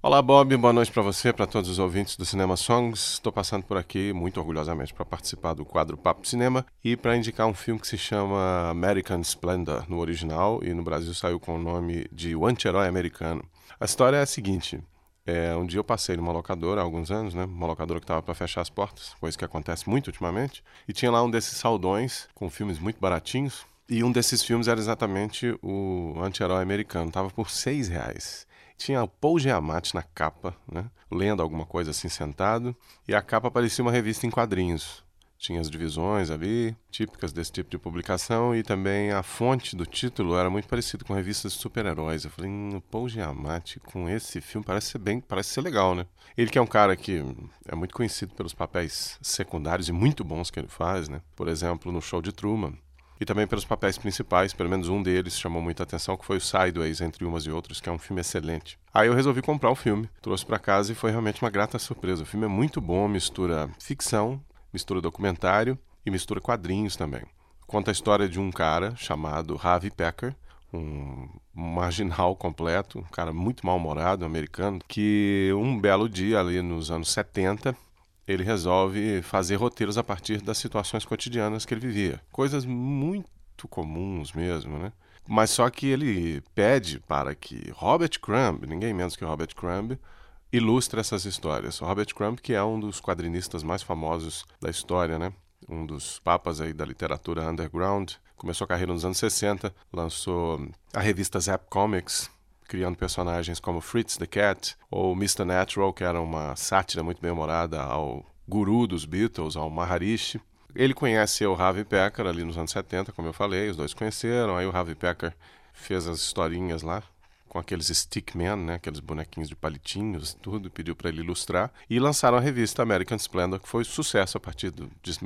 Olá, Bob. Boa noite para você, para todos os ouvintes do Cinema Songs. Estou passando por aqui muito orgulhosamente para participar do quadro Papo de Cinema e para indicar um filme que se chama American Splendor no original e no Brasil saiu com o nome de O Anti-Herói Americano. A história é a seguinte. Um dia eu passei numa locadora há alguns anos, né? Uma locadora que estava para fechar as portas, coisa que acontece muito ultimamente, e tinha lá um desses saldões com filmes muito baratinhos. E um desses filmes era exatamente o Anti-Herói Americano. Estava por R$ 6. Tinha o Paul Giamatti na capa, né? Lendo alguma coisa assim sentado, e a capa parecia uma revista em quadrinhos. Tinha as divisões ali, típicas desse tipo de publicação, e também a fonte do título era muito parecida com revistas de super-heróis. Eu falei, o Paul Giamatti com esse filme parece ser legal, né? Ele que é um cara que é muito conhecido pelos papéis secundários e muito bons que ele faz, né? Por exemplo, no Show de Truman. E também pelos papéis principais, pelo menos um deles chamou muita atenção, que foi o Sideways, Entre Umas e Outras, que é um filme excelente. Aí eu resolvi comprar o filme, trouxe para casa e foi realmente uma grata surpresa. O filme é muito bom, mistura ficção, mistura documentário e mistura quadrinhos também. Conta a história de um cara chamado Ravi Pekar, um marginal completo, um cara muito mal-humorado, americano, que um belo dia ali nos anos 70 ele resolve fazer roteiros a partir das situações cotidianas que ele vivia. Coisas muito comuns mesmo, né? Mas só que ele pede para que Robert Crumb, ninguém menos que Robert Crumb, ilustre essas histórias. O Robert Crumb, que é um dos quadrinistas mais famosos da história, né? Um dos papas aí da literatura underground. Começou a carreira nos anos 60, lançou a revista Zap Comics, criando personagens como Fritz the Cat ou Mr. Natural, que era uma sátira muito bem-humorada ao guru dos Beatles, ao Maharishi. Ele conhece o Ravi Pekar ali nos anos 70, como eu falei, os dois conheceram, aí o Ravi Pekar fez as historinhas lá, com aqueles stickmen, né, aqueles bonequinhos de palitinhos, tudo, pediu para ele ilustrar, e lançaram a revista American Splendor, que foi sucesso a partir de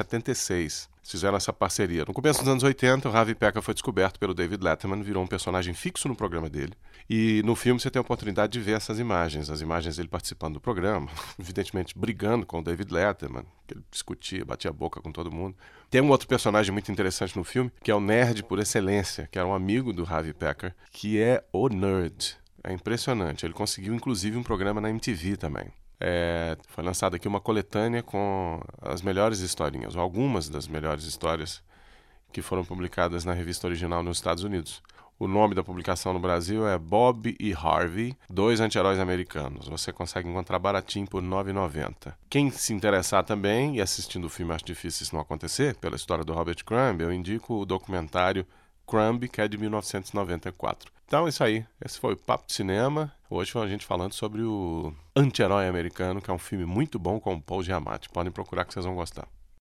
1976. Fizeram essa parceria. No começo dos anos 80, o Ravi Pekar foi descoberto pelo David Letterman, virou um personagem fixo no programa dele. E no filme você tem a oportunidade de ver essas imagens, as imagens dele participando do programa, evidentemente brigando com o David Letterman, que ele discutia, batia a boca com todo mundo. Tem um outro personagem muito interessante no filme, que é o nerd por excelência, que era um amigo do Ravi Pekar, que é o Nerd. É impressionante. Ele conseguiu, inclusive, um programa na MTV também. Foi lançada aqui uma coletânea com as melhores historinhas, ou algumas das melhores histórias que foram publicadas na revista original nos Estados Unidos. O nome da publicação no Brasil é Bob e Harvey, dois anti-heróis americanos. Você consegue encontrar baratinho por R$ 9,90. Quem se interessar também, e assistindo o filme acho difícil isso não acontecer, pela história do Robert Crumb, eu indico o documentário Crumb, que é de 1994. Então é isso aí. Esse foi o Papo de Cinema. Hoje foi a gente falando sobre o Anti-Herói Americano, que é um filme muito bom com o Paul Giamatti. Podem procurar que vocês vão gostar.